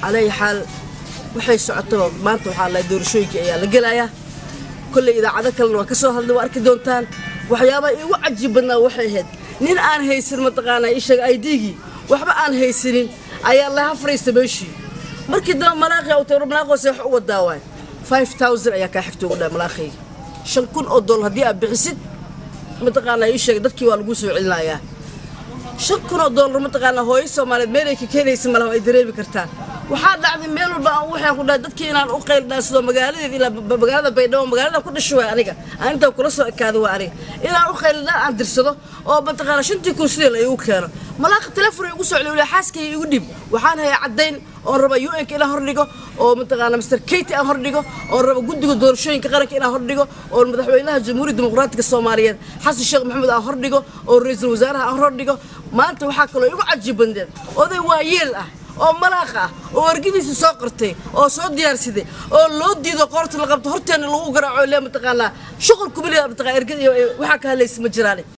على حال waxay socoto maanta waxa la doorashooyinka ayaa la gelayaa kulli idaacada kale waa ka soo hadlay waa arki doontaan waxyaabo igu cajiib badnaa waxay ahayd nin aan haysan mataqaana ishaga ID-gi waxba aan haysanin ayaa la hafreystay meeshii markii dad malaaqi oo tawro malaaqo sax u wadaaway 5000 ayaa ka xigto ugu dhaa malaaqi $5,000 hadii aad bixisid mataqaana ishaga dadkii waa lagu soo celinayaa $5,000 mataqaana hooyo Soomaaliyeed meel ay ka keenaysa malaha ay dareemi kartaa waxaa dhacday meel walba aan waxaan ku dhahay dadkii inaan u qeyldaasdo magaaladeeda ila magaalada Baydhabo magaalada ku dhashay aniga aan inta kula soo ekaado waa aniga inaan u qeyldaa aan dirsado oo mataqaana shantii kursi la igu keeno malaaq telefoon igu soo celiyo xaaskay igu dib waxaan hay cadeyn oo raba UN ila hordhigo oo mataqaana Mr Katie aan hordhigo oo raba guddiga doorashooyinka qaranka ila hordhigo oo madaxweynaha Jamhuuriyadda Dimuqraadiga Soomaaliyeed Xasan Sheekh Maxamed aan hordhigo oo ra'iisul wasaaraha aan hordhigo maanta waxa kale igu cajiib bandeen oday waayeel ah oo malaaq ah oo wargadiisa soo qortay oo soo diyaarsaday oo loo diido qorta la qabto horteena lagu garaaco ilaa mataqaana shuqul ku bilaa mataqaana ergada waxa ka haleysma jiraan